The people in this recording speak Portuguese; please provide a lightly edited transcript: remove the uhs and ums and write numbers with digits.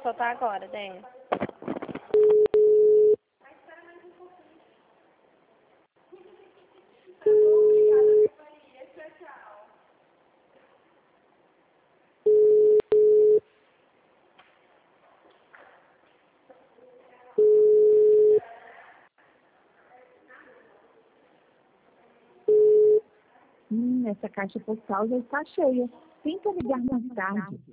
soltar agora, Dê. Essa caixa postal já está cheia. Tenta ligar mais tarde.